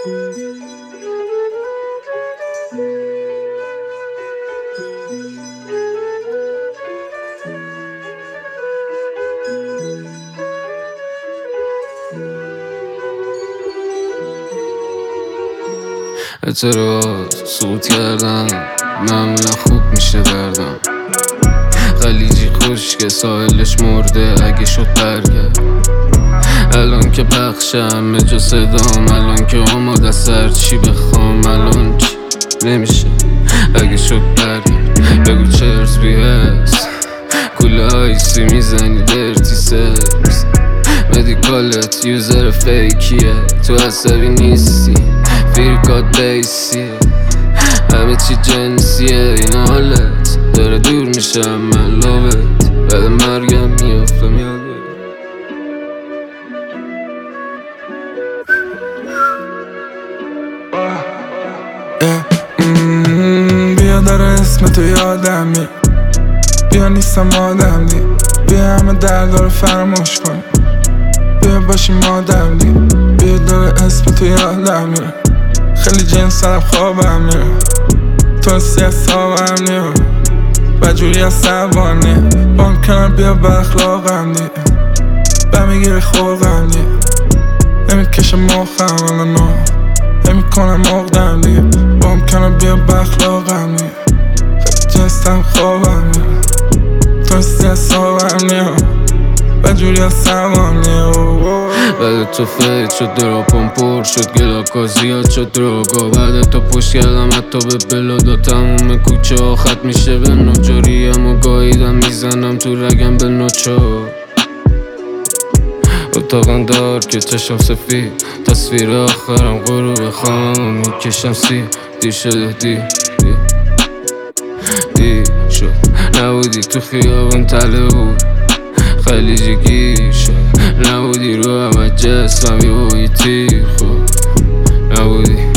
اعتراض سقوط کردم معمولا خوب میشه دردم. خلیجی خشک ساحلش مرده اگه شد برگرد. الان که پخشم جا صدام، الان که آماده سر چی بخوام، الان چی نمیشه اگه شد برگرد. بگو چرت بیهست کوله آیسی میزنی درتی سکس. مدیکالت یوزر فیکیه، تو عصبی نیستی فیرکات بیسیه، همه چی جنسیه. این حالت داره دور میشم من لابت، بعد مرگم میافتم یادت. بیا داره اسم تو یادم میاد، بیا نیستم آدم دی، بیا همه دردا رو فراموش کن، بیا باشیم آدم دی. بیا داره اسم تو یادم میاد، خیلی جنسم خوابم میاد، تو سیاستابم میاد، بجوری از سوانه بام کنم بیا با اخلاقم دی، بمیگیری خلقم دی، نمیکشم مخم الانو، نمیکنم مقدم دی، بام کنم بیا با اخلاقم دی، خیلی جنسم خوابم میاد، تو سیاستابم میاد، بجوری از سوانه. بعد تو فیت شد دراپم پر شد، گلاکا زیاد شد دراگا. بعد تو پشت کردم حتی به بلادا، تموم کوچه ها خط میشه به نجاریم و گاهیدم میزنم تو رگم به نوچا. اتاقم دار که چشم سفید، تصویر آخرم غروب خواهم و میکشم دیر شده دیر شد نبودی تو خیابون تله بود، خلیجی گیر شد نبودی رو همه جسمم یه تیر خود نبودی.